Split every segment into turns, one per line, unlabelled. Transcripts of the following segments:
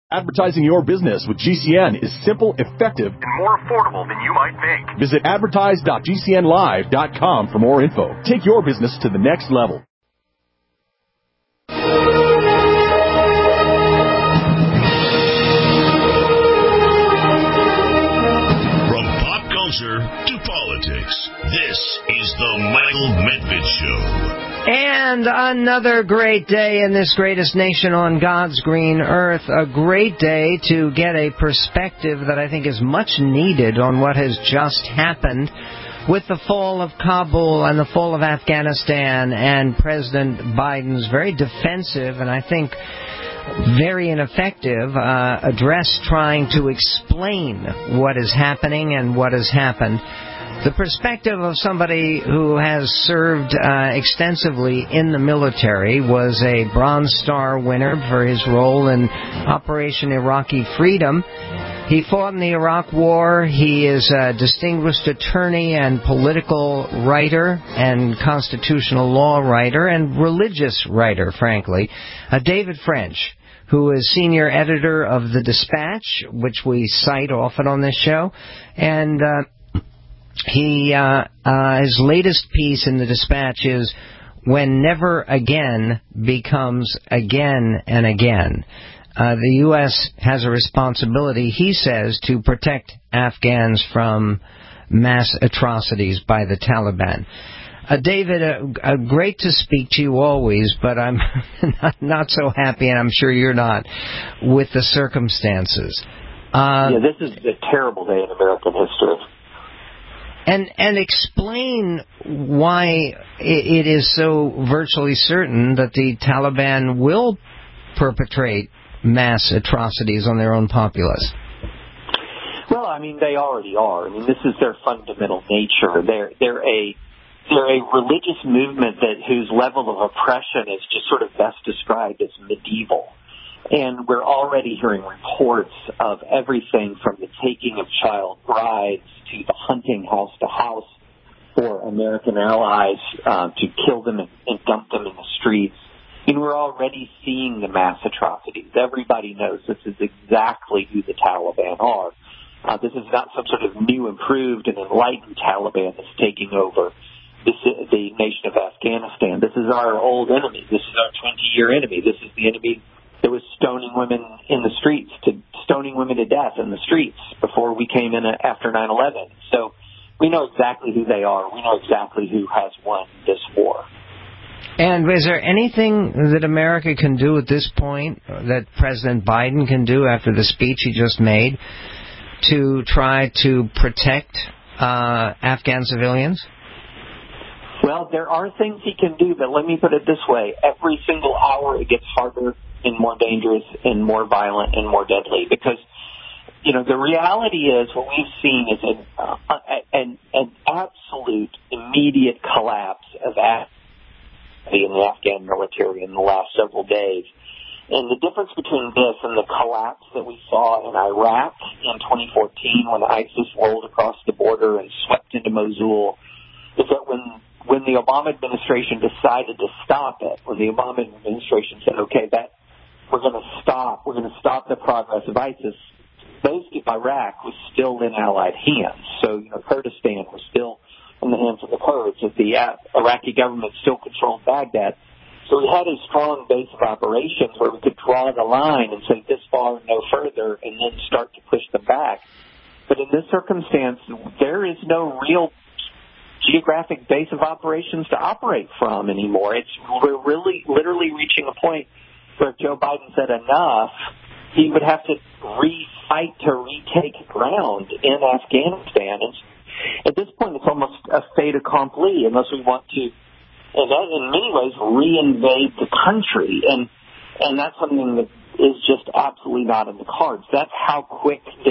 Advertising your business with GCN is simple, effective, and more affordable than you might think. Visit advertise.gcnlive.com for more info. Take your business to the next level.
From pop culture to politics, this is the Michael Medved Show.
And another great day in this greatest nation on God's green earth. A great day to get a perspective that I think is much needed on what has just happened with the fall of Kabul and the fall of Afghanistan and President Biden's very defensive and I think very ineffective address trying to explain what is happening and what has happened. The perspective of somebody who has served extensively in the military, was a Bronze Star winner for his role in Operation Iraqi Freedom. He fought in the Iraq War. He is a distinguished attorney and political writer and constitutional law writer and religious writer, frankly. David French, who is senior editor of The Dispatch, which we cite often on this show, and his latest piece in The Dispatch is When Never Again Becomes Again and Again. The U.S. has a responsibility, he says, to protect Afghans from mass atrocities by the Taliban. David, great to speak to you always, but I'm not so happy, and I'm sure you're not, with the circumstances.
This is a terrible day in American history.
And explain why it is so virtually certain that the Taliban will perpetrate mass atrocities on their own populace.
Well, I mean, they already are. I mean, this is their fundamental nature. They're a religious movement whose level of oppression is just sort of best described as medieval. And we're already hearing reports of everything from the taking of child brides to the hunting house to house for American allies to kill them and dump them in the streets. And we're already seeing the mass atrocities. Everybody knows this is exactly who the Taliban are. This is not some sort of new, improved, and enlightened Taliban that's taking over the nation of Afghanistan. This is our old enemy. This is our 20-year enemy. This is the enemy that was stoning women in the streets, stoning women to death in the streets before we came in after 9/11. So we know exactly who they are. We know exactly who has won this war.
And is there anything that America can do at this point, that President Biden can do after the speech he just made, to try to protect Afghan civilians?
Well, there are things he can do, but let me put it this way. Every single hour it gets harder and more dangerous and more violent and more deadly because, you know, the reality is what we've seen is an absolute immediate collapse of in the Afghan military in the last several days. And the difference between this and the collapse that we saw in Iraq in 2014 when ISIS rolled across the border and swept into Mosul is that when the Obama administration decided to stop it, when the Obama administration said, okay, we're going to stop the progress of ISIS, most of Iraq was still in Allied hands. So, you know, Kurdistan was still in the hands of the Kurds. The Iraqi government still controlled Baghdad. So we had a strong base of operations where we could draw the line and say this far and no further and then start to push them back. But in this circumstance, there is no real geographic base of operations to operate from anymore. We're really literally reaching a point where if Joe Biden said enough, he would have to fight to retake ground in Afghanistan. And at this point, it's almost a fait accompli unless we want to, in many ways, reinvade the country. And that's something that is just absolutely not in the cards. That's how quickly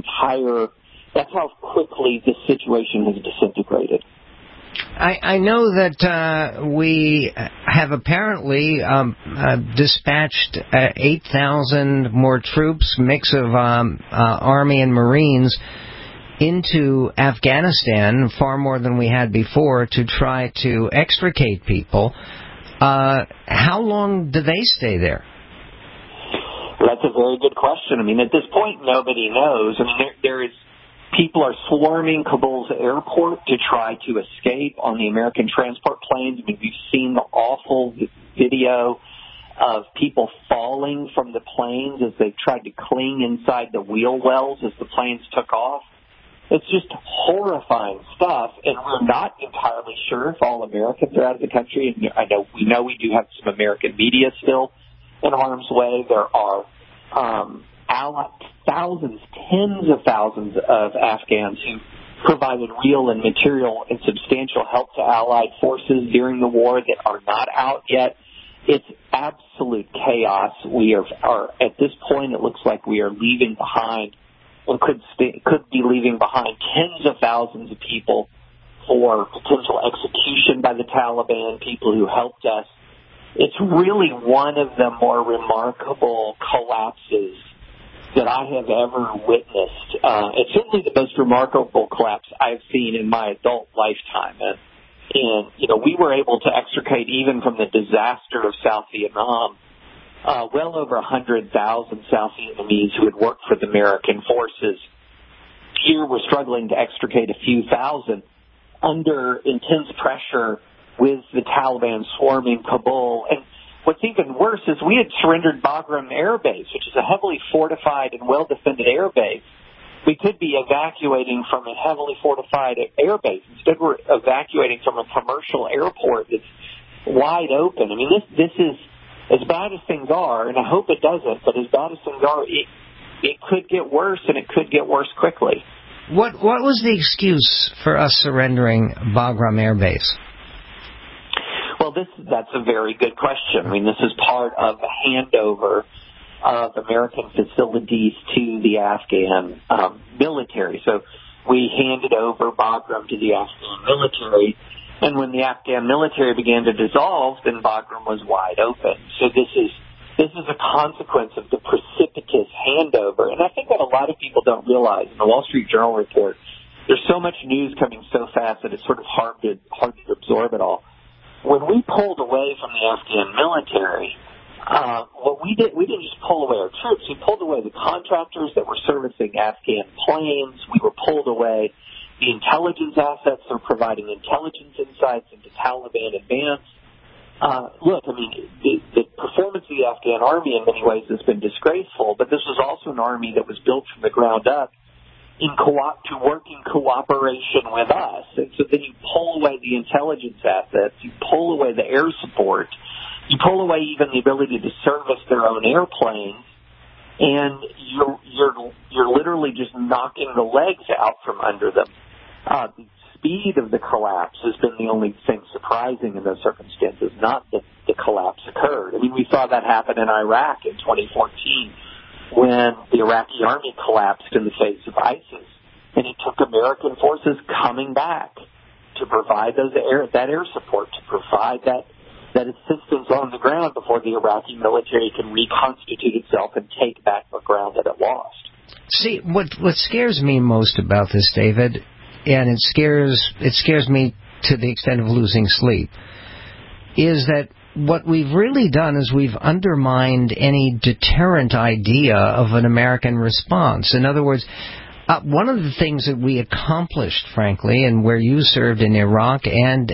this situation has disintegrated.
I know that we have apparently dispatched 8,000 more troops, mix of Army and Marines, into Afghanistan, far more than we had before, to try to extricate people. How long do they stay there?
Well, that's a very good question. I mean, at this point, nobody knows. I mean, people are swarming Kabul's airport to try to escape on the American transport planes. I mean, we've seen the awful video of people falling from the planes as they've tried to cling inside the wheel wells as the planes took off. It's just horrifying stuff, and we're not entirely sure if all Americans are out of the country. And we know we do have some American media still in harm's way. There are thousands, tens of thousands of Afghans who provided real and material and substantial help to Allied forces during the war that are not out yet. It's absolute chaos. We are at this point, it looks like we are leaving behind, and could be leaving behind tens of thousands of people for potential execution by the Taliban, people who helped us. It's really one of the more remarkable collapses that I have ever witnessed. It's certainly the most remarkable collapse I've seen in my adult lifetime. And we were able to extricate, even from the disaster of South Vietnam, well over 100,000 South Vietnamese who had worked for the American forces. Here we're struggling to extricate a few thousand under intense pressure with the Taliban swarming Kabul. And what's even worse is we had surrendered Bagram Air Base, which is a heavily fortified and well-defended air base. We could be evacuating from a heavily fortified air base. Instead, we're evacuating from a commercial airport that's wide open. I mean, this is, as bad as things are, and I hope it doesn't, but as bad as things are, it could get worse, and it could get worse quickly.
What was the excuse for us surrendering Bagram Air Base?
Well, that's a very good question. I mean, this is part of a handover of American facilities to the Afghan military. So we handed over Bagram to the Afghan military, and when the Afghan military began to dissolve, then Bagram was wide open. So this is a consequence of the precipitous handover, and I think what a lot of people don't realize in the Wall Street Journal report, there's so much news coming so fast that it's sort of hard to absorb it all. When we pulled away from the Afghan military, what we didn't just pull away our troops. We pulled away the contractors that were servicing Afghan planes. We were pulled away the intelligence assets that were providing intelligence insights into Taliban advance. Look, I mean, the performance of the Afghan army in many ways has been disgraceful, but this was also an army that was built from the ground up to work in cooperation with us. And so then you pull away the intelligence assets, you pull away the air support, you pull away even the ability to service their own airplanes, and you're literally just knocking the legs out from under them. The speed of the collapse has been the only thing surprising in those circumstances, not that the collapse occurred. I mean, we saw that happen in Iraq in 2014 when the Iraqi army collapsed in the face of ISIS, and it took American forces coming back to provide that air support, to provide that assistance on the ground before the Iraqi military can reconstitute itself and take back the ground that it lost.
See, what scares me most about this, David, and it scares me to the extent of losing sleep, is that what we've really done is we've undermined any deterrent idea of an American response. In other words, one of the things that we accomplished, frankly, and where you served in Iraq and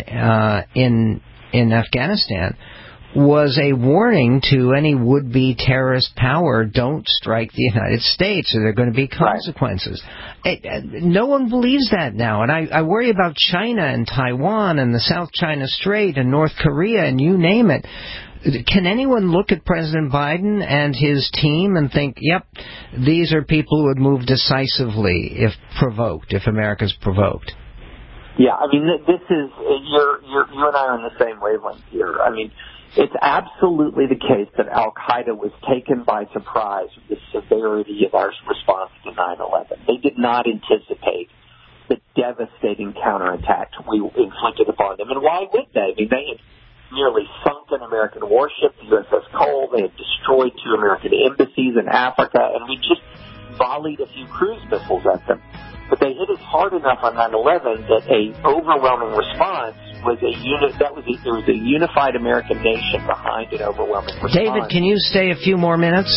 in Afghanistan, was a warning to any would-be terrorist power, don't strike the United States or there are going to be consequences. Right. No one believes that now, and I worry about China and Taiwan and the South China Strait and North Korea and you name it. Can anyone look at President Biden and his team and think, yep, these are people who would move decisively if provoked, if America's provoked?
Yeah, I mean, this is, you and I are on the same wavelength here. I mean, it's absolutely the case that Al-Qaeda was taken by surprise with the severity of our response to 9/11. They did not anticipate the devastating counterattack we inflicted upon them. And why would they? I mean, they had nearly sunk an American warship, the USS Cole. They had destroyed 2 American embassies in Africa, and we just volleyed a few cruise missiles at them. But they hit us hard enough on 9/11 that a overwhelming response was there was a unified American nation behind an overwhelming response.
David, can you stay a few more minutes?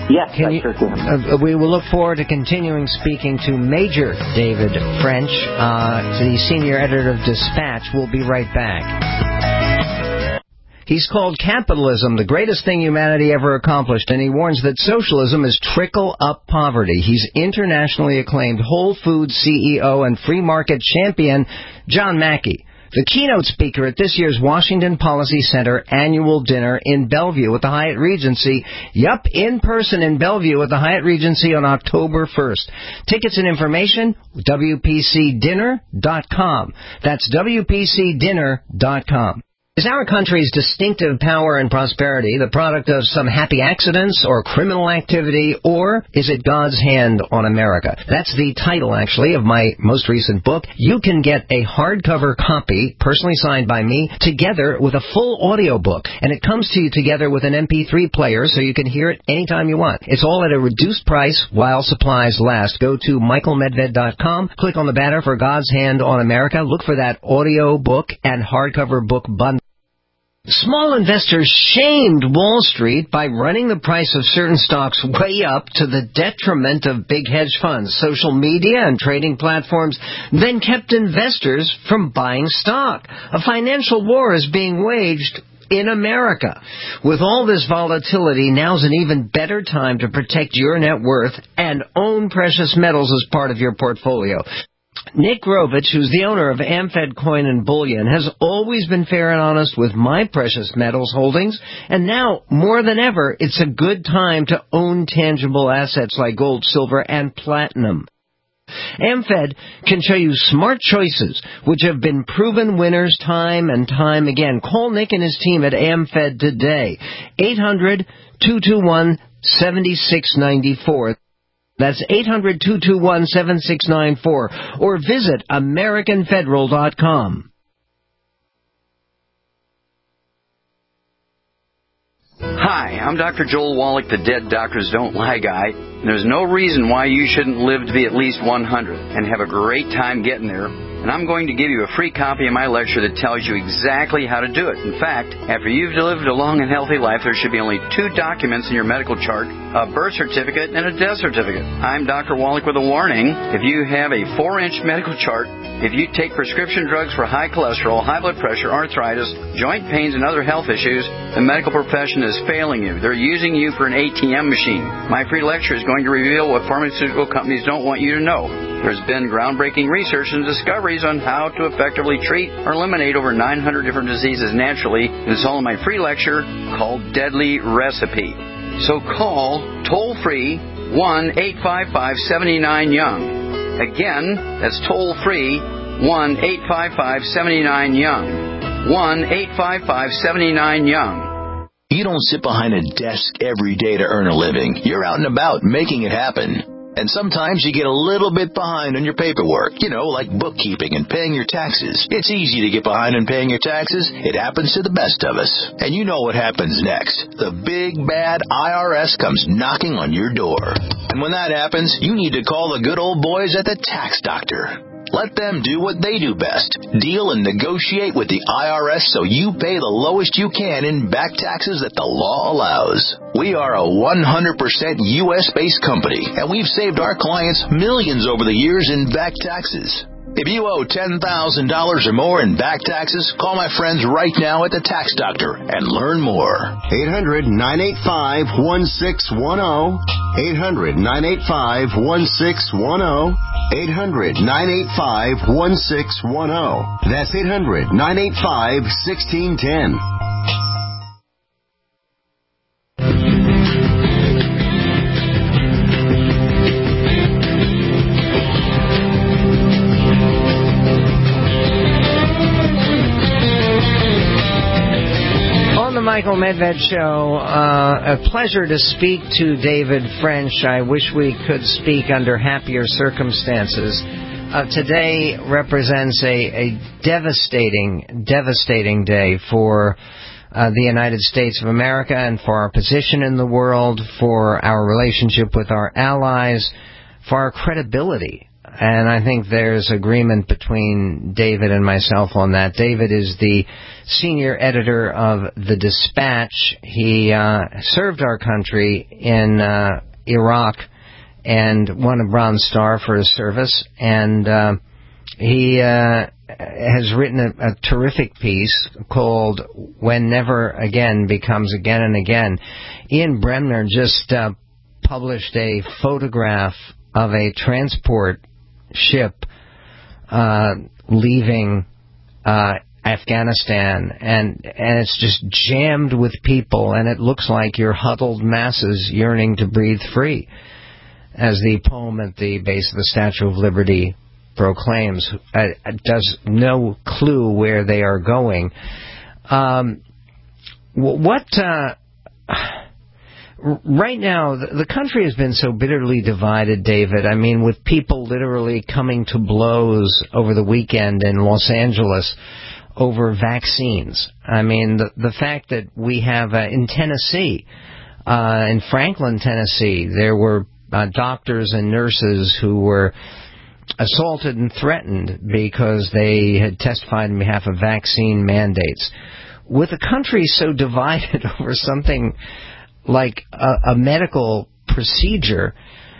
Yes, I sure can.
We will look forward to continuing speaking to Major David French, the senior editor of Dispatch. We'll be right back. He's called capitalism the greatest thing humanity ever accomplished, and he warns that socialism is trickle-up poverty. He's internationally acclaimed Whole Foods CEO and free market champion John Mackey, the keynote speaker at this year's Washington Policy Center annual dinner in Bellevue at the Hyatt Regency. Yup, in person in Bellevue at the Hyatt Regency on October 1st. Tickets and information, WPCDinner.com. That's WPCDinner.com. Is our country's distinctive power and prosperity the product of some happy accidents or criminal activity, or is it God's hand on America? That's the title, actually, of my most recent book. You can get a hardcover copy, personally signed by me, together with a full audio book, and it comes to you together with an MP3 player so you can hear it anytime you want. It's all at a reduced price while supplies last. Go to michaelmedved.com, click on the banner for God's Hand on America, look for that audio book and hardcover book bundle. Small investors shamed Wall Street by running the price of certain stocks way up to the detriment of big hedge funds. Social media and trading platforms then kept investors from buying stock. A financial war is being waged in America. With all this volatility, now's an even better time to protect your net worth and own precious metals as part of your portfolio. Nick Grovich, who's the owner of AmFed Coin and Bullion, has always been fair and honest with my precious metals holdings, and now, more than ever, it's a good time to own tangible assets like gold, silver, and platinum. AmFed can show you smart choices which have been proven winners time and time again. Call Nick and his team at AmFed today. 800-221-7694. That's 800-221-7694, or visit AmericanFederal.com.
Hi, I'm Dr. Joel Wallach, the Dead Doctors Don't Lie guy. There's no reason why you shouldn't live to be at least 100 and have a great time getting there. And I'm going to give you a free copy of my lecture that tells you exactly how to do it. In fact, after you've lived a long and healthy life, there should be only 2 documents in your medical chart, a birth certificate and a death certificate. I'm Dr. Wallach with a warning. If you have a 4-inch medical chart, if you take prescription drugs for high cholesterol, high blood pressure, arthritis, joint pains, and other health issues, the medical profession is failing you. They're using you for an ATM machine. My free lecture is going to reveal what pharmaceutical companies don't want you to know. There's been groundbreaking research and discoveries on how to effectively treat or eliminate over 900 different diseases naturally. It's all in my free lecture called Deadly Recipe. So call toll-free 1-855-79-YOUNG. Again, that's toll-free 1-855-79-YOUNG. 1-855-79-YOUNG.
You don't sit behind a desk every day to earn a living. You're out and about making it happen. And sometimes you get a little bit behind on your paperwork, like bookkeeping and paying your taxes. It's easy to get behind on paying your taxes. It happens to the best of us. And you know what happens next. The big, bad IRS comes knocking on your door. And when that happens, you need to call the good old boys at the Tax Doctor. Let them do what they do best. Deal and negotiate with the IRS so you pay the lowest you can in back taxes that the law allows. We are a 100% U.S.-based company, and we've saved our clients millions over the years in back taxes. If you owe $10,000 or more in back taxes, call my friends right now at the Tax Doctor and learn more.
800-985-1610. 800-985-1610. 800-985-1610. That's 800-985-1610.
Michael Medved Show. A pleasure to speak to David French. I wish we could speak under happier circumstances. Today represents a devastating day for the United States of America and for our position in the world, for our relationship with our allies, for our credibility. and I think there's agreement between David and myself on that. David is the senior editor of The Dispatch. He served our country in Iraq and won a Bronze Star for his service, and he has written a terrific piece called When Never Again Becomes Again and Again. Ian Bremner just published a photograph of a transport ship leaving Afghanistan, and it's just jammed with people, and it looks like your huddled masses yearning to breathe free, as the poem at the base of the Statue of Liberty proclaims. Does no clue where they are going. Right now, the country has been so bitterly divided, David. I mean, with people literally coming to blows over the weekend in Los Angeles over vaccines. I mean, the fact that we have in Tennessee, in Franklin, Tennessee, there were doctors and nurses who were assaulted and threatened because they had testified on behalf of vaccine mandates. With a country so divided over something like a medical procedure,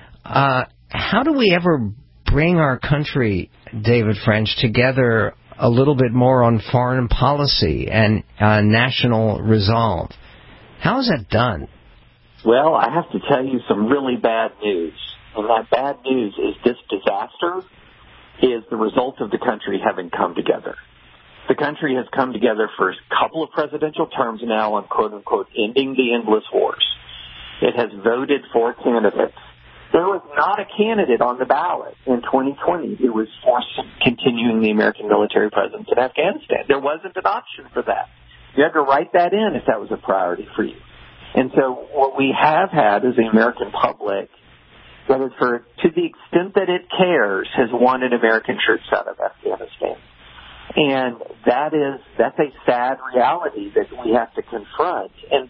how do we ever bring our country, David French, together a little bit more on foreign policy and national resolve? How is that done?
Well, I have to tell you some really bad news. And that bad news is this disaster is the result of the country having come together. The country has come together for a couple of presidential terms now on, quote-unquote, ending the endless wars. It has voted for candidates. There was not a candidate on the ballot in 2020 who was for continuing the American military presence in Afghanistan. There wasn't an option for that. You had to write that in if that was a priority for you. And so what we have had is the American public, that is, to the extent that it cares, has wanted American troops out of Afghanistan. And that's a sad reality that we have to confront. And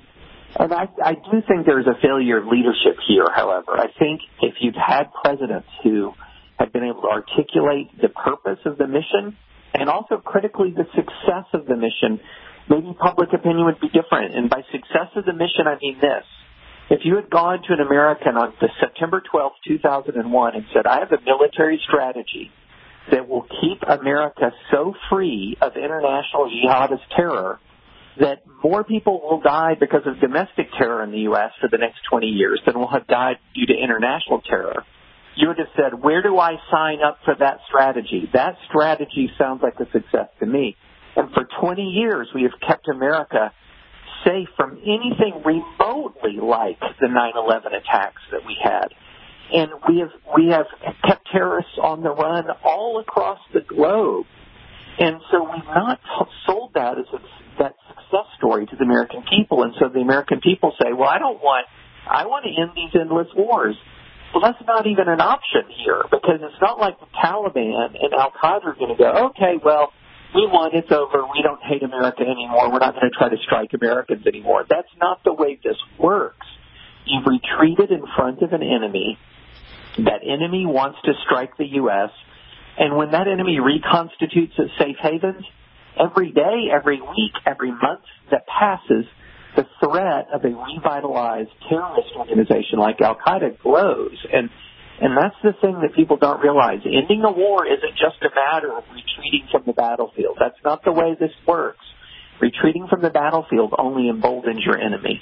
I do think there's a failure of leadership here, however. I think if you'd had presidents who had been able to articulate the purpose of the mission and also critically the success of the mission, maybe public opinion would be different. And by success of the mission, I mean this. If you had gone to an American on September 12, 2001 and said, I have a military strategy that will keep America so free of international jihadist terror that more people will die because of domestic terror in the U.S. for the next 20 years than will have died due to international terror, you would have said, where do I sign up for that strategy? That strategy sounds like a success to me. And for 20 years, we have kept America safe from anything remotely like the 9/11 attacks that we had. And we have kept terrorists on the run all across the globe. And so we've not sold that as that success story to the American people. And so the American people say, well, I want to end these endless wars. Well, that's not even an option here, because it's not like the Taliban and Al-Qaeda are going to go, okay, well, we won, it's over, we don't hate America anymore, we're not going to try to strike Americans anymore. That's not the way this works. You've retreated in front of an enemy. That enemy wants to strike the U.S., and when that enemy reconstitutes its safe havens, every day, every week, every month that passes, the threat of a revitalized terrorist organization like Al-Qaeda grows. And that's the thing that people don't realize. Ending a war isn't just a matter of retreating from the battlefield. That's not the way this works. Retreating from the battlefield only emboldens your enemy.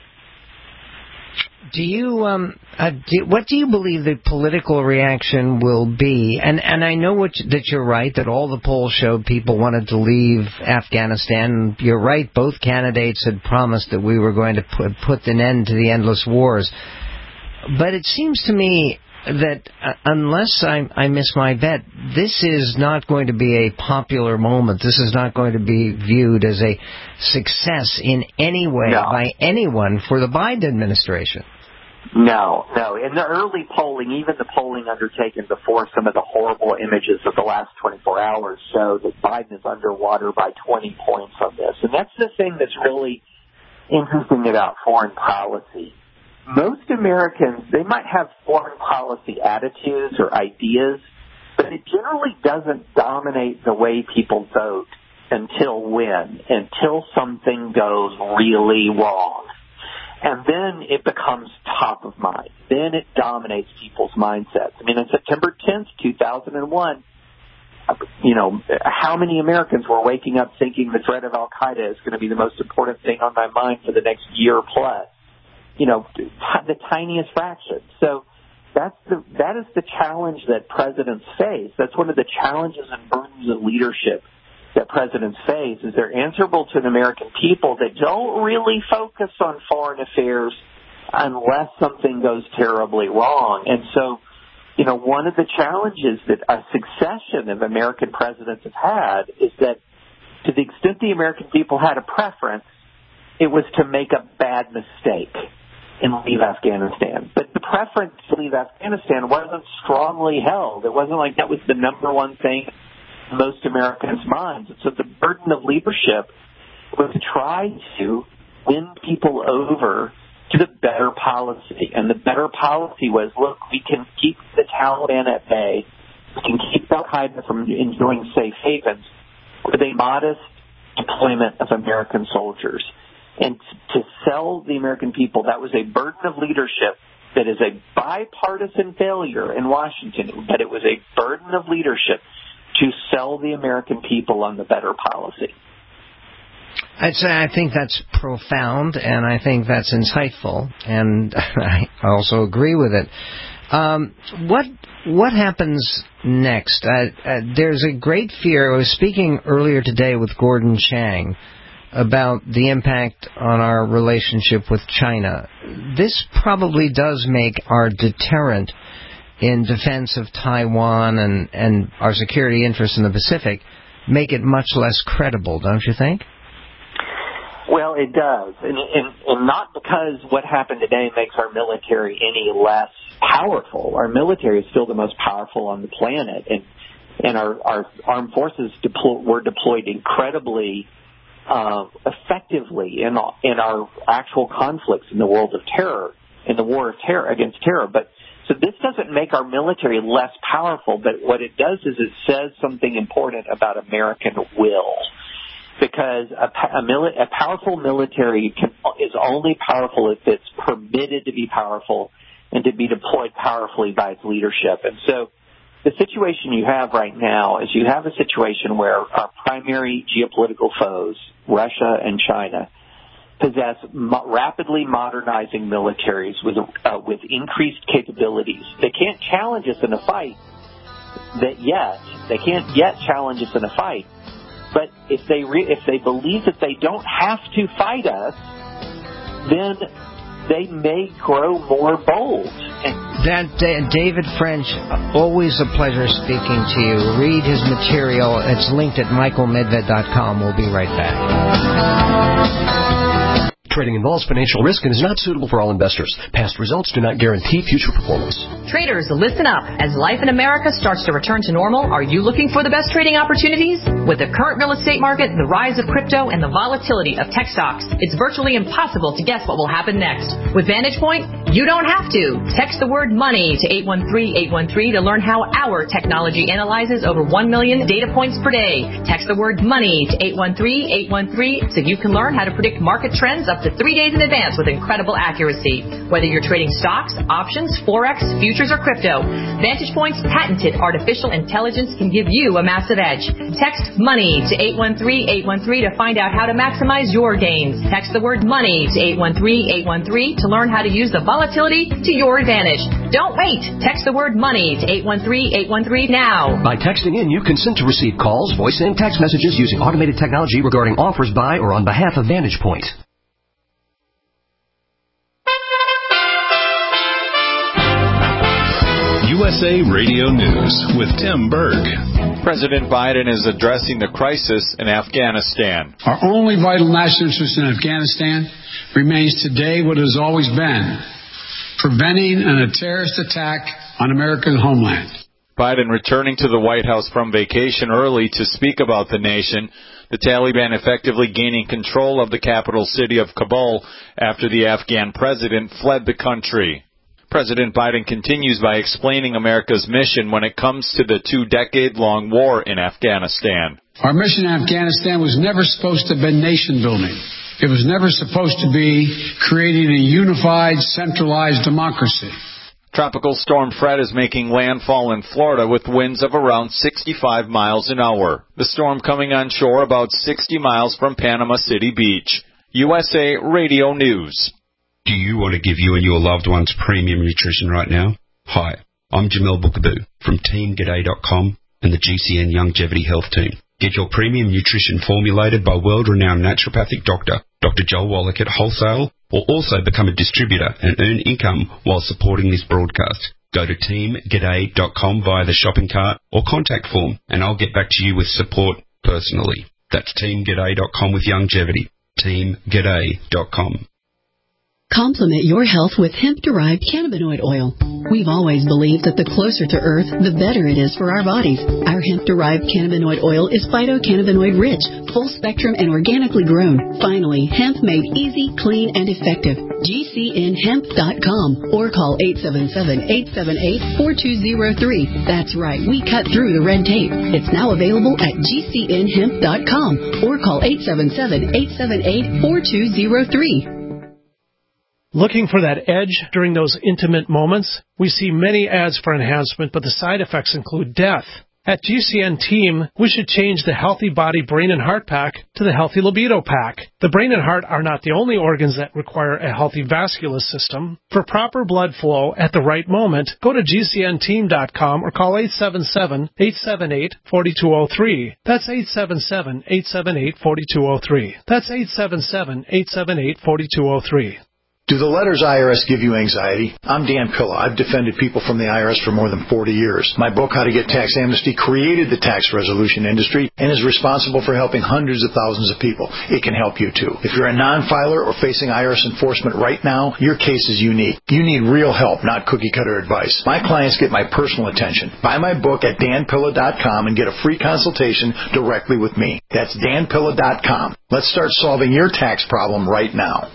Do you what do you believe the political reaction will be? And I know that you're right, that all the polls showed people wanted to leave Afghanistan. You're right, both candidates had promised that we were going to put an end to the endless wars. But it seems to me that unless I miss my bet, this is not going to be a popular moment. This is not going to be viewed as a success in any way by anyone for the Biden administration.
No. In the early polling, even the polling undertaken before some of the horrible images of the last 24 hours show that Biden is underwater by 20 points on this. And that's the thing that's really interesting about foreign policy. Most Americans, they might have foreign policy attitudes or ideas, but it generally doesn't dominate the way people vote until something goes really wrong. And then it becomes top of mind. Then it dominates people's mindsets. I mean, on September 10th, 2001, how many Americans were waking up thinking the threat of Al-Qaeda is going to be the most important thing on my mind for the next year plus? The tiniest fraction. So that is the challenge that presidents face. That's one of the challenges and burdens of leadership that presidents face, is they're answerable to the American people that don't really focus on foreign affairs unless something goes terribly wrong. And so, one of the challenges that a succession of American presidents have had is that to the extent the American people had a preference, it was to make a bad mistake and leave Afghanistan. But the preference to leave Afghanistan wasn't strongly held. It wasn't like that was the number one thing in most Americans' minds. And so the burden of leadership was to try to win people over to the better policy. And the better policy was, look, we can keep the Taliban at bay. We can keep Al-Qaeda from enjoying safe havens with a modest deployment of American soldiers. And to sell the American people, that was a burden of leadership that is a bipartisan failure in Washington, but it was a burden of leadership to sell the American people on the better policy.
I think that's profound, and I think that's insightful, and I also agree with it. What happens next? There's a great fear. I was speaking earlier today with Gordon Chang about the impact on our relationship with China. This probably does make our deterrent in defense of Taiwan and our security interests in the Pacific make it much less credible, don't you think?
Well, it does. And not because what happened today makes our military any less powerful. Our military is still the most powerful on the planet. And our armed forces were deployed incredibly effectively in our actual conflicts in the world of terror, in the war of terror against terror. But so this doesn't make our military less powerful, but what it does is it says something important about American will. Because a powerful military is only powerful if it's permitted to be powerful and to be deployed powerfully by its leadership. And so the situation you have right now is you have a situation where our primary geopolitical foes, Russia and China, possess rapidly modernizing militaries with increased capabilities. They can't challenge us in a fight They can't yet challenge us in a fight. But if they believe that they don't have to fight us, then they may grow more bold.
David French, always a pleasure speaking to you. Read his material. It's linked at michaelmedved.com. We'll be right back.
Trading involves financial risk and is not suitable for all investors. Past results do not guarantee future performance.
Traders, listen up. As life in America starts to return to normal, are you looking for the best trading opportunities? With the current real estate market, the rise of crypto, and the volatility of tech stocks, it's virtually impossible to guess what will happen next. With Vantage Point, you don't have to. Text the word MONEY to 813-813 to learn how our technology analyzes over 1 million data points per day. Text the word MONEY to 813-813 so you can learn how to predict market trends up to 3 days in advance with incredible accuracy. Whether you're trading stocks, options, forex, futures, or crypto, Vantage Point's patented artificial intelligence can give you a massive edge. Text MONEY to 813-813 to find out how to maximize your gains. Text the word MONEY to 813-813 to learn how to use the volatility to your advantage. Don't wait. Text the word MONEY to 813-813 now.
By texting in, you consent to receive calls, voice, and text messages using automated technology regarding offers by or on behalf of Vantage Point.
USA Radio News with Tim Berg.
President Biden is addressing the crisis in Afghanistan.
Our only vital national interest in Afghanistan remains today what it has always been, preventing a terrorist attack on America's homeland.
Biden returning to the White House from vacation early to speak about the nation, the Taliban effectively gaining control of the capital city of Kabul after the Afghan president fled the country. President Biden continues by explaining America's mission when it comes to the 2-decade-long war in Afghanistan.
Our mission in Afghanistan was never supposed to have been nation building. It was never supposed to be creating a unified, centralized democracy.
Tropical Storm Fred is making landfall in Florida with winds of around 65 miles an hour. The storm coming on shore about 60 miles from Panama City Beach. USA Radio News.
Do you want to give you and your loved ones premium nutrition right now? Hi, I'm Jamel Bookaboo from TeamGaday.com and the GCN Longevity Health Team. Get your premium nutrition formulated by world-renowned naturopathic doctor, Dr. Joel Wallach at Wholesale, or also become a distributor and earn income while supporting this broadcast. Go to TeamGaday.com via the shopping cart or contact form, and I'll get back to you with support personally. That's TeamGaday.com with longevity. TeamGaday.com.
Complement your health with hemp-derived cannabinoid oil. We've always believed that the closer to Earth, the better it is for our bodies. Our hemp-derived cannabinoid oil is phytocannabinoid-rich, full-spectrum, and organically grown. Finally, hemp made easy, clean, and effective. GCNhemp.com or call 877-878-4203. That's right, we cut through the red tape. It's now available at GCNhemp.com or call 877-878-4203.
Looking for that edge during those intimate moments? We see many ads for enhancement, but the side effects include death. At GCN Team, we should change the Healthy Body, Brain, and Heart Pack to the Healthy Libido Pack. The brain and heart are not the only organs that require a healthy vascular system. For proper blood flow at the right moment, go to GCNteam.com or call 877-878-4203. That's 877-878-4203. That's 877-878-4203.
Do the letters IRS give you anxiety? I'm Dan Pilla. I've defended people from the IRS for more than 40 years. My book, How to Get Tax Amnesty, created the tax resolution industry and is responsible for helping hundreds of thousands of people. It can help you, too. If you're a non-filer or facing IRS enforcement right now, your case is unique. You need real help, not cookie-cutter advice. My clients get my personal attention. Buy my book at danpilla.com and get a free consultation directly with me. That's danpilla.com. Let's start solving your tax problem right now.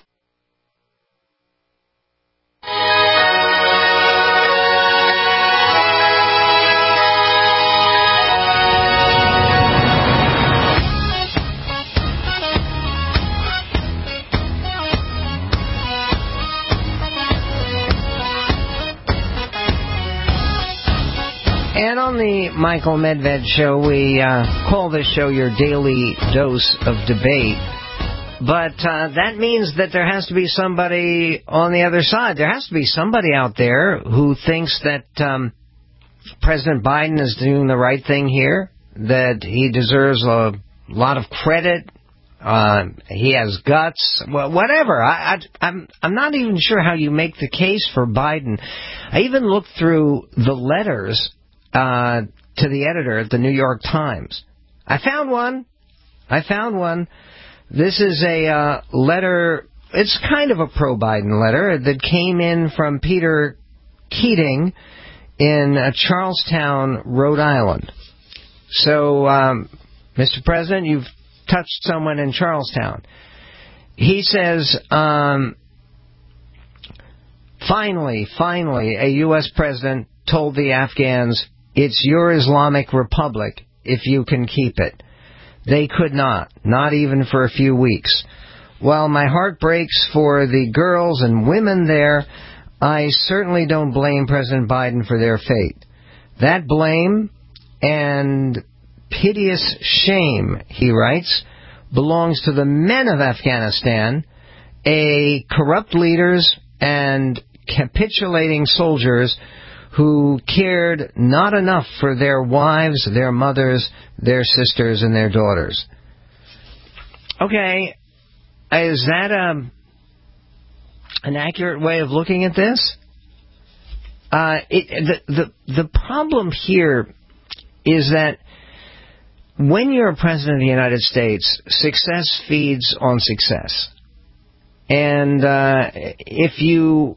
And on the Michael Medved Show, we call this show your daily dose of debate. But that means that there has to be somebody on the other side. There has to be somebody out there who thinks that President Biden is doing the right thing here, that he deserves a lot of credit, he has guts, well, whatever. I'm not even sure how you make the case for Biden. I even looked through the letters to the editor at the New York Times. I found one. This is a letter, it's kind of a pro-Biden letter that came in from Peter Keating in Charlestown, Rhode Island. So, Mr. President, you've touched someone in Charlestown. He says, finally, a U.S. president told the Afghans, it's your Islamic Republic if you can keep it. They could not even for a few weeks. While my heart breaks for the girls and women there, I certainly don't blame President Biden for their fate. That blame and piteous shame, he writes, belongs to the men of Afghanistan, corrupt leaders and capitulating soldiers who cared not enough for their wives, their mothers, their sisters, and their daughters. Okay, is that an accurate way of looking at this? The problem here is that when you're a president of the United States, success feeds on success. And if you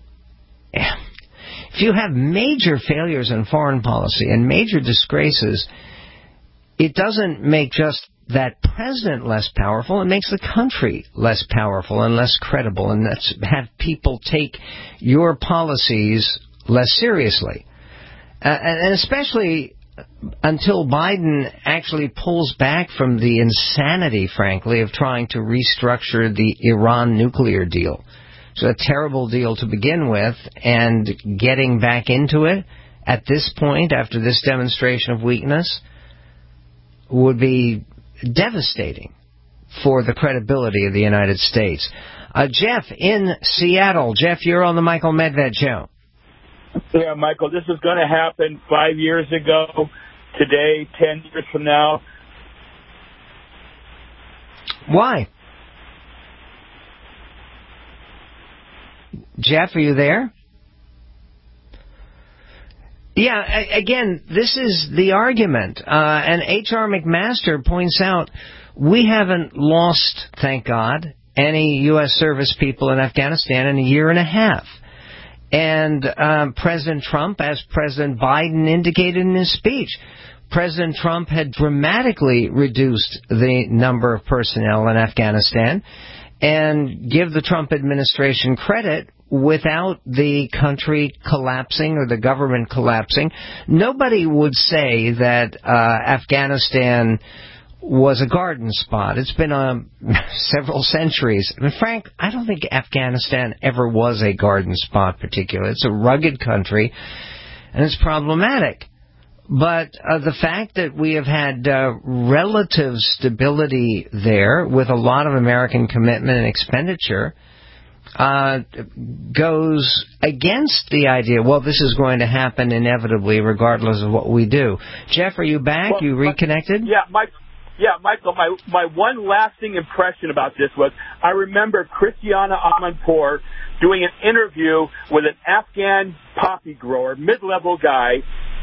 have major failures in foreign policy and major disgraces, it doesn't make just that president less powerful, it makes the country less powerful and less credible, and that's have people take your policies less seriously. And especially until Biden actually pulls back from the insanity, frankly, of trying to restructure the Iran nuclear deal. It's a terrible deal to begin with, and getting back into it at this point, after this demonstration of weakness, would be devastating for the credibility of the United States. Jeff in Seattle. Jeff, you're on the Michael Medved Show.
Yeah, Michael, this is going to happen 5 years ago, today, 10 years from now.
Why? Jeff, are you there? Yeah, again, this is the argument. And H.R. McMaster points out we haven't lost, thank God, any U.S. service people in Afghanistan in a year and a half. And President Trump, as President Biden indicated in his speech, President Trump had dramatically reduced the number of personnel in Afghanistan, and give the Trump administration credit, without the country collapsing or the government collapsing, nobody would say that Afghanistan was a garden spot. It's been several centuries. I mean, Frank, I don't think Afghanistan ever was a garden spot particularly. It's a rugged country, and it's problematic. But the fact that we have had relative stability there with a lot of American commitment and expenditure goes against the idea, well, this is going to happen inevitably regardless of what we do. Jeff, are you back?
Well,
you reconnected?
Michael, my one lasting impression about this was I remember Christiana Amanpour doing an interview with an Afghan poppy grower, mid-level guy,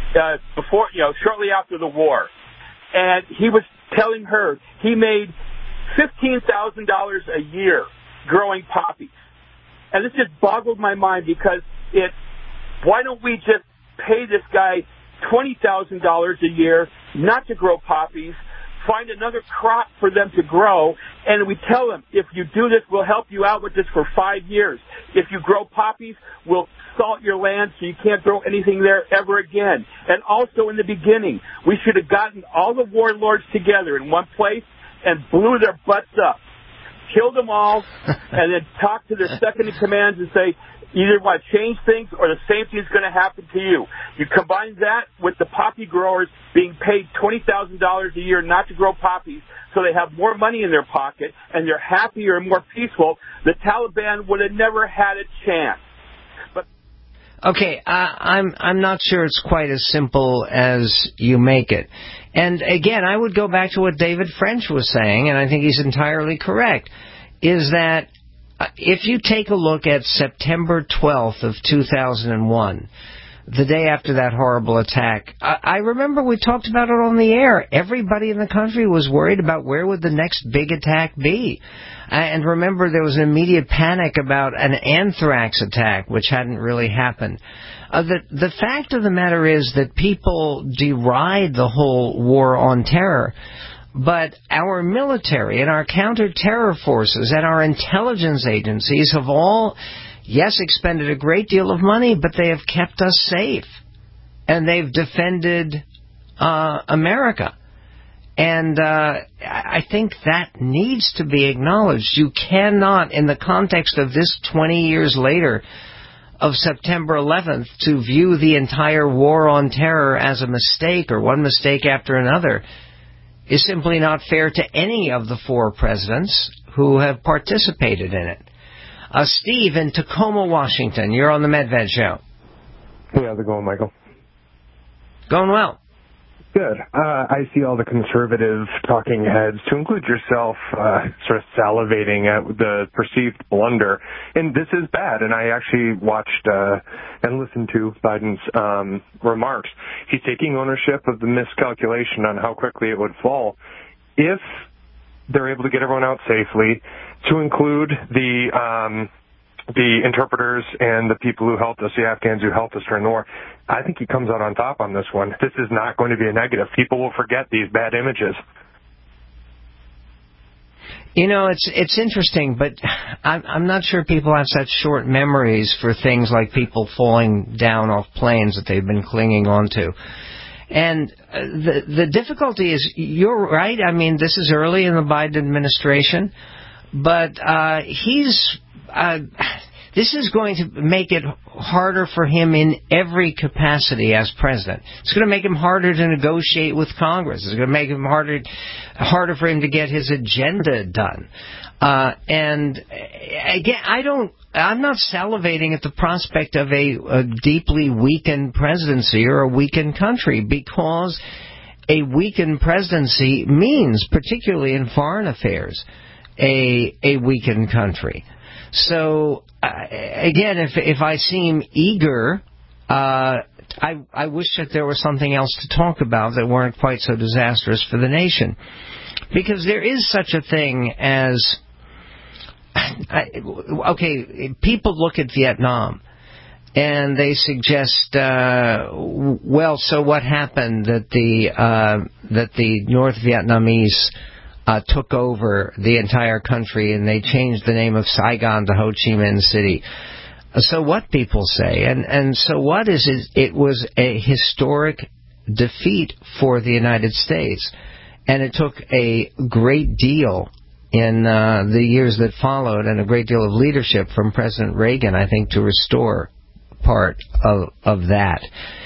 shortly after the war. And he was telling her he made $15,000 a year growing poppies. And this just boggled my mind because why don't we just pay this guy $20,000 a year not to grow poppies, find another crop for them to grow, and we tell them, if you do this, we'll help you out with this for 5 years. If you grow poppies, we'll salt your land so you can't grow anything there ever again. And also in the beginning, we should have gotten all the warlords together in one place and blew their butts up, killed them all, and then talk to their second in commands and say, you either want to change things or the same thing is going to happen to you. You combine that with the poppy growers being paid $20,000 a year not to grow poppies so they have more money in their pocket and they're happier and more peaceful, the Taliban would have never had a chance.
Okay, I'm not sure it's quite as simple as you make it. And again, I would go back to what David French was saying, and I think he's entirely correct, is that if you take a look at September 12th of 2001, the day after that horrible attack, I remember we talked about it on the air. Everybody in the country was worried about where would the next big attack be. And remember, there was an immediate panic about an anthrax attack, which hadn't really happened. The fact of the matter is that people deride the whole war on terror, but our military and our counter-terror forces and our intelligence agencies have all, yes, expended a great deal of money, but they have kept us safe. And they've defended America. And I think that needs to be acknowledged. You cannot, in the context of this 20 years later of September 11th, to view the entire war on terror as a mistake or one mistake after another is simply not fair to any of the four presidents who have participated in it. Steve in Tacoma, Washington, you're on the Medved Show.
Hey, how's it going, Michael?
Going well.
Good. I see all the conservative talking heads, to include yourself, sort of salivating at the perceived blunder. And this is bad. And I actually watched and listened to Biden's remarks. He's taking ownership of the miscalculation on how quickly it would fall. If they're able to get everyone out safely, to include the interpreters and the people who helped us, the Afghans who helped us during the war, I think he comes out on top on this one. This is not going to be a negative. People will forget these bad images.
You know, it's interesting, but I'm not sure people have such short memories for things like people falling down off planes that they've been clinging on to. And the difficulty is, you're right, I mean, this is early in the Biden administration, but this is going to make it harder for him in every capacity as president. It's going to make him harder to negotiate with Congress. It's going to make him harder for him to get his agenda done. And again, I'm not salivating at the prospect of a deeply weakened presidency or a weakened country, because a weakened presidency means, particularly in foreign affairs, a weakened country. So, again, if I seem eager, I wish that there was something else to talk about that weren't quite so disastrous for the nation. Because there is such a thing as, people look at Vietnam and they suggest, well, so what happened that the North Vietnamese took over the entire country and they changed the name of Saigon to Ho Chi Minh City. So what, people say, and so what is it was a historic defeat for the United States, and it took a great deal in the years that followed and a great deal of leadership from President Reagan, I think, to restore part of that.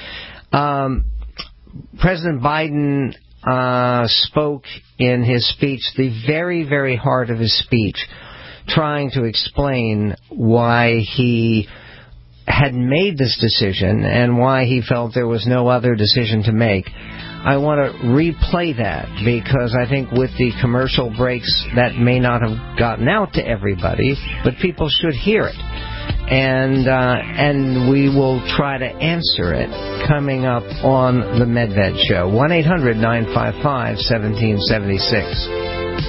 President Biden spoke in his speech, the very, very heart of his speech, trying to explain why he had made this decision and why he felt there was no other decision to make. I want to replay that because I think with the commercial breaks that may not have gotten out to everybody, but people should hear it. And we will try to answer it coming up on the Medved Show. 1-800-955-1776.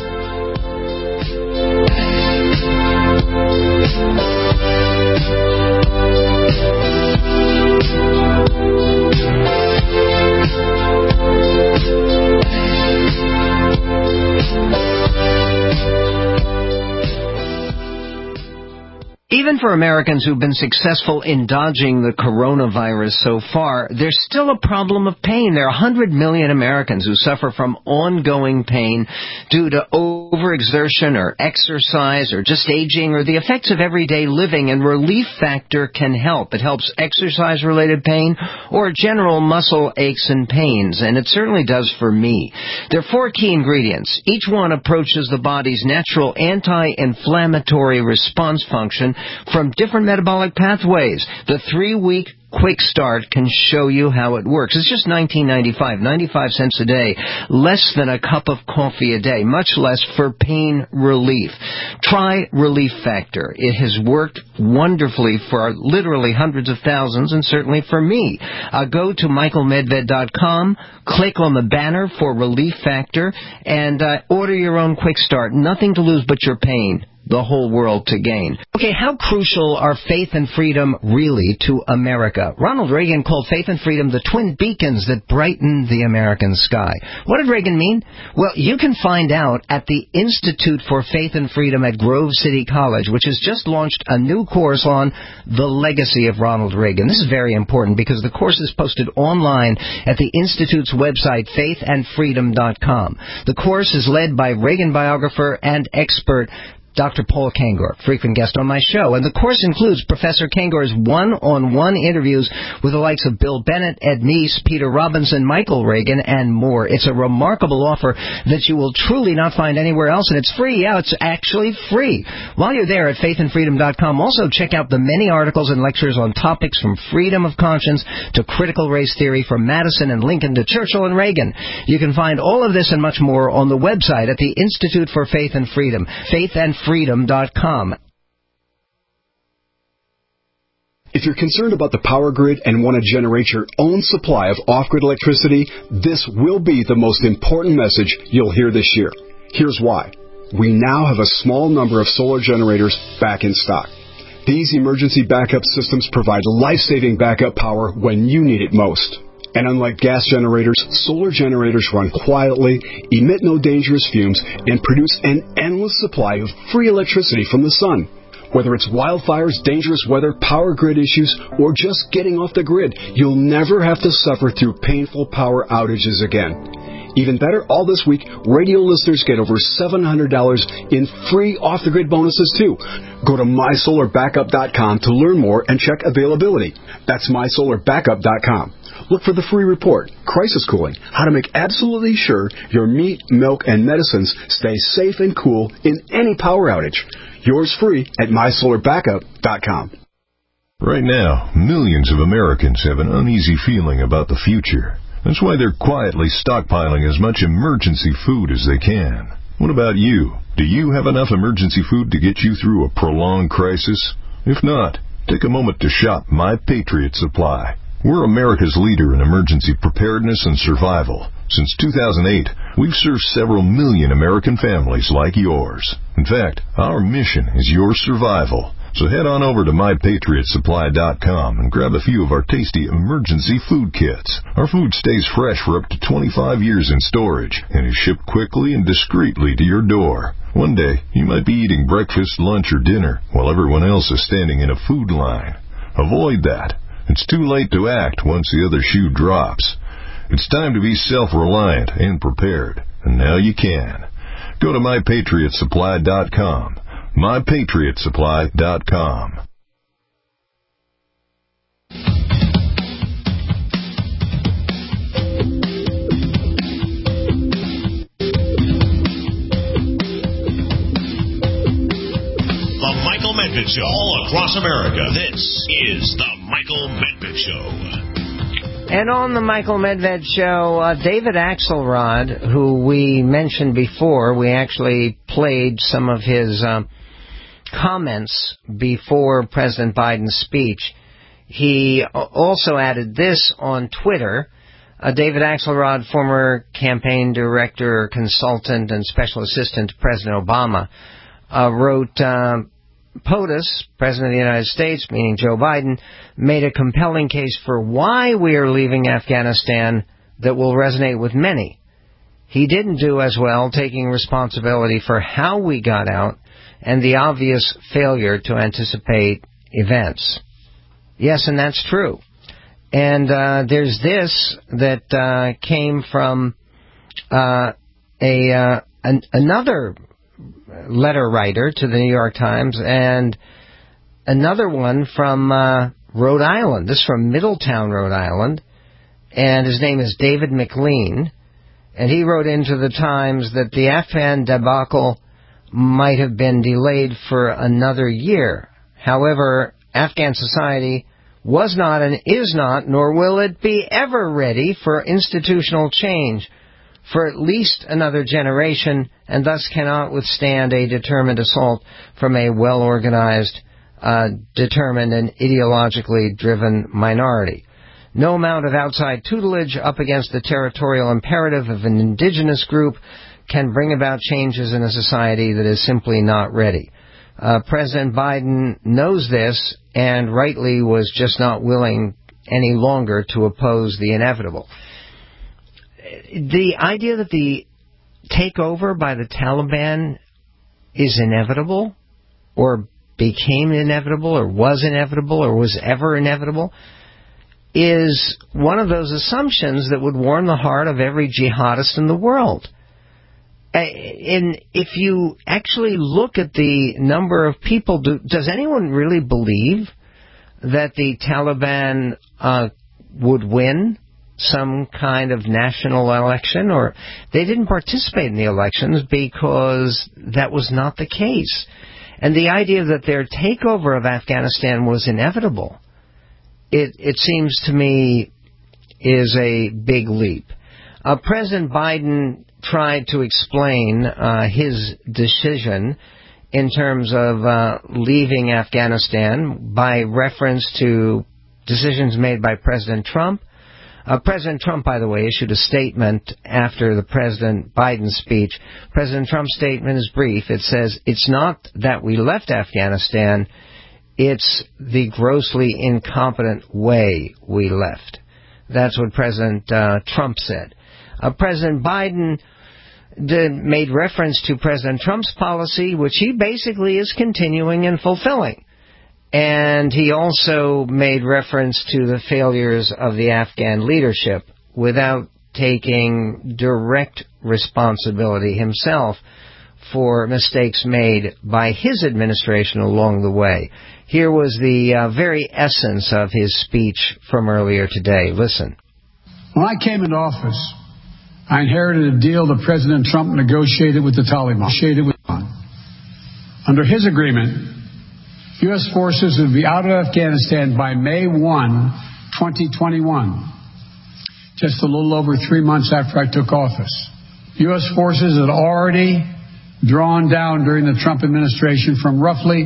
Even for Americans who've been successful in dodging the coronavirus so far, there's still a problem of pain. There are 100 million Americans who suffer from ongoing pain due to overexertion or exercise or just aging or the effects of everyday living, and Relief Factor can help. It helps exercise-related pain or general muscle aches and pains, and it certainly does for me. There are 4 key ingredients. Each one approaches the body's natural anti-inflammatory response function from different metabolic pathways. The 3-week Quick Start can show you how it works. It's just $19.95, 95 cents a day, less than a cup of coffee a day, much less for pain relief. Try Relief Factor. It has worked wonderfully for literally hundreds of thousands, and certainly for me. Go to michaelmedved.com, click on the banner for Relief Factor, and order your own Quick Start. Nothing to lose but your pain. The whole world to gain. Okay, how crucial are faith and freedom really to America? Ronald Reagan called faith and freedom the twin beacons that brighten the American sky. What did Reagan mean? Well, you can find out at the Institute for Faith and Freedom at Grove City College, which has just launched a new course on the legacy of Ronald Reagan. This is very important because the course is posted online at the Institute's website, faithandfreedom.com. The course is led by Reagan biographer and expert Dr. Paul Kengor, frequent guest on my show. And the course includes Professor Kengor's one-on-one interviews with the likes of Bill Bennett, Ed Meese, Peter Robinson, Michael Reagan, and more. It's a remarkable offer that you will truly not find anywhere else, and it's free. Yeah, it's actually free. While you're there at faithandfreedom.com, also check out the many articles and lectures on topics from freedom of conscience to critical race theory, from Madison and Lincoln to Churchill and Reagan. You can find all of this and much more on the website at the Institute for Faith and Freedom, faithandfreedom.com.
If you're concerned about the power grid and want to generate your own supply of off-grid electricity, this will be the most important message you'll hear this year. Here's why. We now have a small number of solar generators back in stock. These emergency backup systems provide life-saving backup power when you need it most. And unlike gas generators, solar generators run quietly, emit no dangerous fumes, and produce an endless supply of free electricity from the sun. Whether it's wildfires, dangerous weather, power grid issues, or just getting off the grid, you'll never have to suffer through painful power outages again. Even better, all this week, radio listeners get over $700 in free off-the-grid bonuses, too. Go to MySolarBackup.com to learn more and check availability. That's MySolarBackup.com. Look for the free report, Crisis Cooling, how to make absolutely sure your meat, milk, and medicines stay safe and cool in any power outage. Yours free at MySolarBackup.com.
Right now, millions of Americans have an uneasy feeling about the future. That's why they're quietly stockpiling as much emergency food as they can. What about you? Do you have enough emergency food to get you through a prolonged crisis? If not, take a moment to shop My Patriot Supply. We're America's leader in emergency preparedness and survival. Since 2008, we've served several million American families like yours. In fact, our mission is your survival. So head on over to MyPatriotSupply.com and grab a few of our tasty emergency food kits. Our food stays fresh for up to 25 years in storage and is shipped quickly and discreetly to your door. One day, you might be eating breakfast, lunch, or dinner while everyone else is standing in a food line. Avoid that. It's too late to act once the other shoe drops. It's time to be self-reliant and prepared, and now you can. Go to MyPatriotSupply.com. MyPatriotSupply.com.
The Michael Medved Show, all across America. This is the Michael Medved Show.
And on the Michael Medved Show, David Axelrod, who we mentioned before, we actually played some of his comments before President Biden's speech. He also added this on Twitter. David Axelrod, former campaign director, consultant, and special assistant to President Obama, wrote, POTUS, President of the United States, meaning Joe Biden, made a compelling case for why we are leaving Afghanistan that will resonate with many. He didn't do as well taking responsibility for how we got out and the obvious failure to anticipate events. Yes, and that's true. And there's this that came from another letter writer to the New York Times, and another one from Rhode Island. This is from Middletown, Rhode Island, and his name is David McLean, and he wrote into the Times that the Afghan debacle might have been delayed for another year. However, Afghan society was not and is not, nor will it be ever ready for institutional change for at least another generation, and thus cannot withstand a determined assault from a well-organized, determined, and ideologically driven minority. No amount of outside tutelage up against the territorial imperative of an indigenous group can bring about changes in a society that is simply not ready. President Biden knows this, and rightly was just not willing any longer to oppose the inevitable. The idea that the takeover by the Taliban is inevitable, or became inevitable, or was inevitable, or was ever inevitable, is one of those assumptions that would warm the heart of every jihadist in the world. And if you actually look at the number of people, does anyone really believe that the Taliban would win some kind of national election? Or they didn't participate in the elections because that was not the case. And the idea that their takeover of Afghanistan was inevitable, it seems to me, is a big leap. President Biden tried to explain his decision in terms of leaving Afghanistan by reference to decisions made by President Trump. President Trump, by the way, issued a statement after the President Biden speech. President Trump's statement is brief. It says, "It's not that we left Afghanistan, it's the grossly incompetent way we left." That's what President Trump said. President Biden made reference to President Trump's policy, which he basically is continuing and fulfilling. And he also made reference to the failures of the Afghan leadership without taking direct responsibility himself for mistakes made by his administration along the way. Here was the very essence of his speech from earlier today. Listen.
When I came into office, I inherited a deal that President Trump negotiated with the Taliban. Under his agreement, U.S. forces would be out of Afghanistan by May 1, 2021, just a little over 3 months after I took office. U.S. forces had already drawn down during the Trump administration from roughly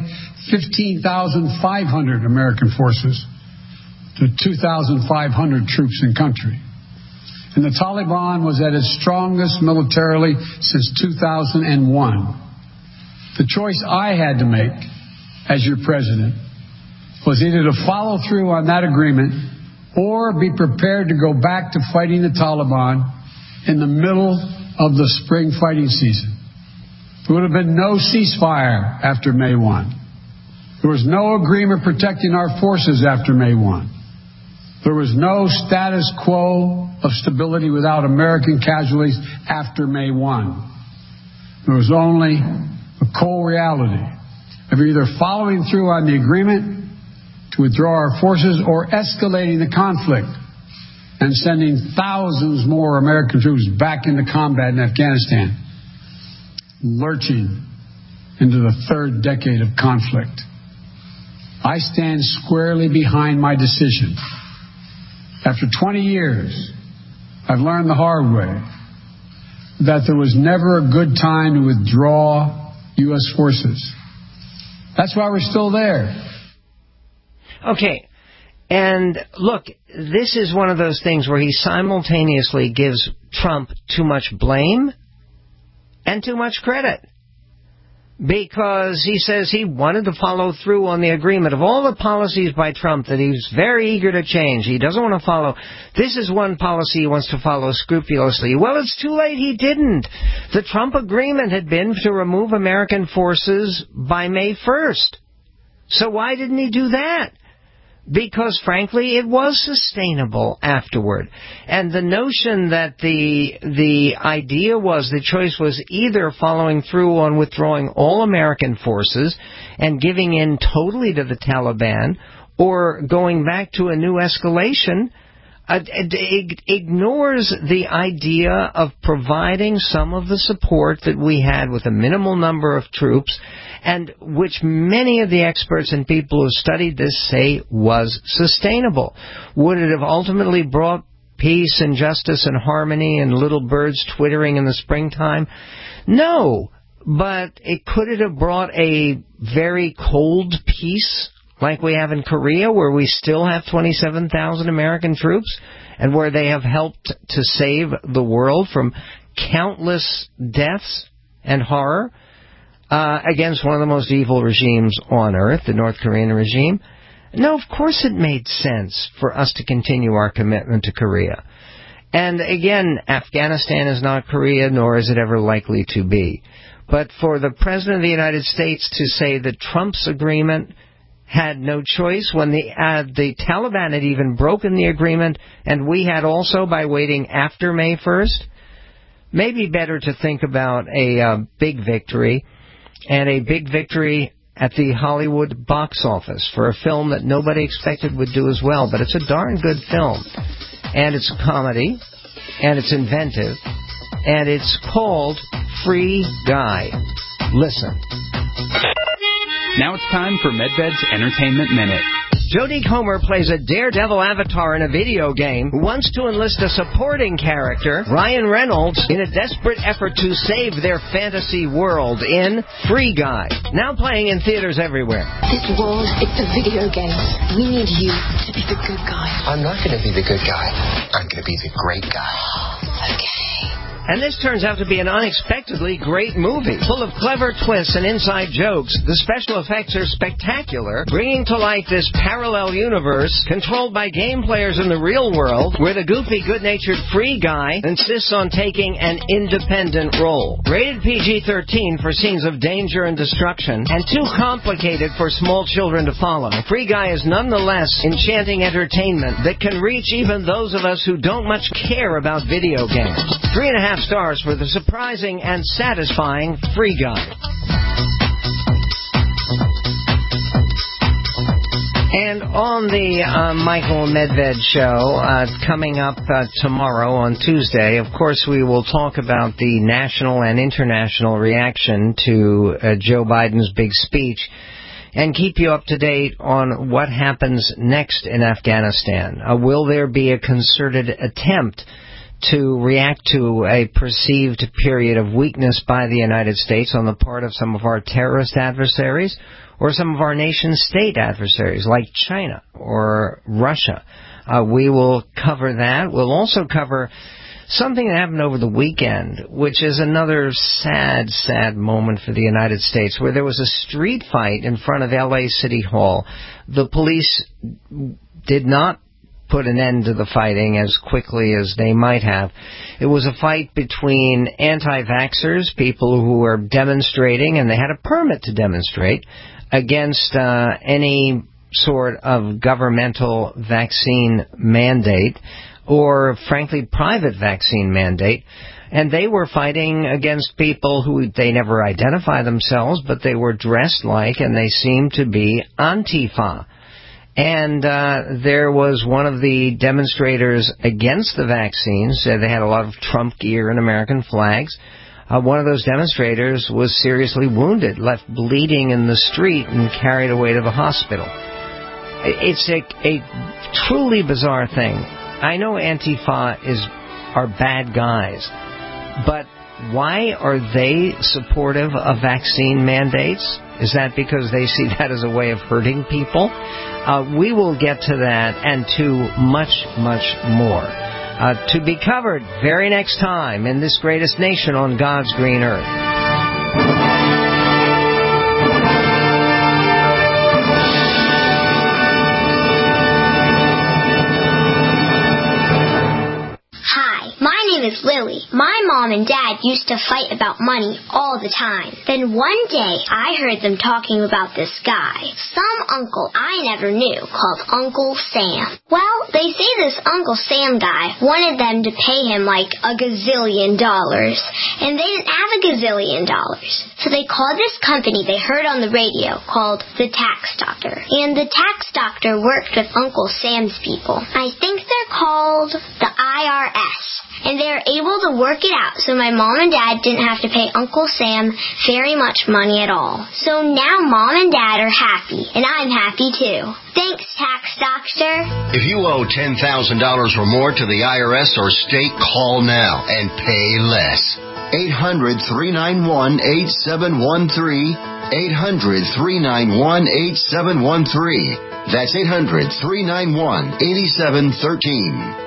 15,500 American forces to 2,500 troops in country. And the Taliban was at its strongest militarily since 2001. The choice I had to make as your president was either to follow through on that agreement or be prepared to go back to fighting the Taliban in the middle of the spring fighting season. There would have been no ceasefire after May 1. There was no agreement protecting our forces after May 1. There was no status quo of stability without American casualties after May 1. There was only a cold reality of either following through on the agreement to withdraw our forces or escalating the conflict and sending thousands more American troops back into combat in Afghanistan, lurching into the third decade of conflict. I stand squarely behind my decision. After 20 years, I've learned the hard way that there was never a good time to withdraw U.S. forces. That's why we're still there.
Okay. And look, this is one of those things where he simultaneously gives Trump too much blame and too much credit. Because he says he wanted to follow through on the agreement. Of all the policies by Trump that he's very eager to change, he doesn't want to follow. This is one policy he wants to follow scrupulously. Well, it's too late. He didn't. The Trump agreement had been to remove American forces by May 1st. So why didn't he do that? Because, frankly, it was sustainable afterward. And the notion that the idea was, the choice was either following through on withdrawing all American forces and giving in totally to the Taliban or going back to a new escalation, ignores the idea of providing some of the support that we had with a minimal number of troops, and which many of the experts and people who studied this say was sustainable. Would it have ultimately brought peace and justice and harmony and little birds twittering in the springtime? No, but could it have brought a very cold peace like we have in Korea, where we still have 27,000 American troops and where they have helped to save the world from countless deaths and horror against one of the most evil regimes on earth, the North Korean regime? No, of course it made sense for us to continue our commitment to Korea. And again, Afghanistan is not Korea, nor is it ever likely to be. But for the President of the United States to say that Trump's agreement had no choice when the Taliban had even broken the agreement, and we had also by waiting after May 1st, maybe better to think about a big victory, and a big victory at the Hollywood box office for a film that nobody expected would do as well. But it's a darn good film, and it's a comedy, and it's inventive, and it's called Free Guy. Listen.
Now it's time for MedVed's Entertainment Minute.
Jodie Comer plays a daredevil avatar in a video game who wants to enlist a supporting character, Ryan Reynolds, in a desperate effort to save their fantasy world in Free Guy. Now playing in theaters everywhere.
This world, it's a video game. We need you to be the good guy.
I'm not going to be the good guy. I'm going to be the great guy.
Okay.
And this turns out to be an unexpectedly great movie, full of clever twists and inside jokes. The special effects are spectacular, bringing to life this parallel universe controlled by game players in the real world, where the goofy, good-natured free guy insists on taking an independent role. Rated PG-13 for scenes of danger and destruction, and too complicated for small children to follow. Free Guy is nonetheless enchanting entertainment that can reach even those of us who don't much care about video games. 3.5 stars for the surprising and satisfying Free Guy. And on the Michael Medved show, coming up tomorrow on Tuesday, of course, we will talk about the national and international reaction to Joe Biden's big speech and keep you up to date on what happens next in Afghanistan. Will there be a concerted attempt to react to a perceived period of weakness by the United States on the part of some of our terrorist adversaries or some of our nation-state adversaries like China or Russia? We will cover that. We'll also cover something that happened over the weekend, which is another sad, sad moment for the United States, where there was a street fight in front of L.A. City Hall. The police did not put an end to the fighting as quickly as they might have. It was a fight between anti-vaxxers, people who were demonstrating, and they had a permit to demonstrate, against any sort of governmental vaccine mandate or, frankly, private vaccine mandate. And they were fighting against people who they never identify themselves, but they were dressed like, and they seemed to be Antifa. And there was one of the demonstrators against the vaccines. They had a lot of Trump gear and American flags. One of those demonstrators was seriously wounded, left bleeding in the street, and carried away to the hospital. It's a truly bizarre thing. I know Antifa are bad guys, but why are they supportive of vaccine mandates? Is that because they see that as a way of hurting people? We will get to that and to much, much more. To be covered very next time in this greatest nation on God's green earth.
Is Lily. My mom and dad used to fight about money all the time. Then one day, I heard them talking about this guy, some uncle I never knew, called Uncle Sam. Well, they say this Uncle Sam guy wanted them to pay him like $1 gazillion, and they didn't have $1 gazillion. So they called this company they heard on the radio called the Tax Doctor. And the Tax Doctor worked with Uncle Sam's people. I think they're called the IRS. And they were able to work it out so my mom and dad didn't have to pay Uncle Sam very much money at all. So now mom and dad are happy, and I'm happy too. Thanks, Tax Doctor.
If you owe $10,000 or more to the IRS or state, call now and pay less. 800-391-8713. 800-391-8713. That's 800-391-8713.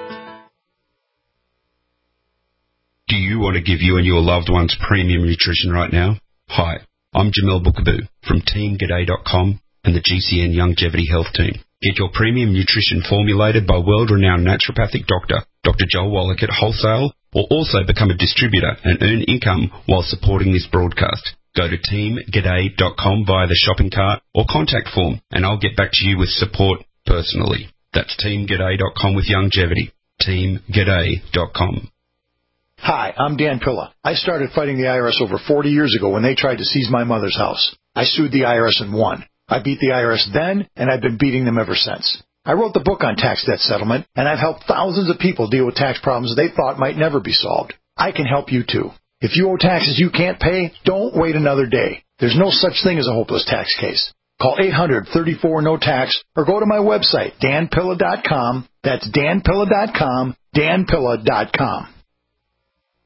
Do you want to give you and your loved ones premium nutrition right now? Hi, I'm Jamel Bookaboo from TeamGaday.com and the GCN Longevity Health Team. Get your premium nutrition formulated by world-renowned naturopathic doctor, Dr. Joel Wallach at Wholesale, or also become a distributor and earn income while supporting this broadcast. Go to TeamGaday.com via the shopping cart or contact form, and I'll get back to you with support personally. That's TeamGaday.com with longevity. TeamGaday.com.
Hi, I'm Dan Pilla. I started fighting the IRS over 40 years ago when they tried to seize my mother's house. I sued the IRS and won. I beat the IRS then, and I've been beating them ever since. I wrote the book on tax debt settlement, and I've helped thousands of people deal with tax problems they thought might never be solved. I can help you too. If you owe taxes you can't pay, don't wait another day. There's no such thing as a hopeless tax case. Call 800-34-NO-TAX or go to my website, danpilla.com. That's danpilla.com, danpilla.com.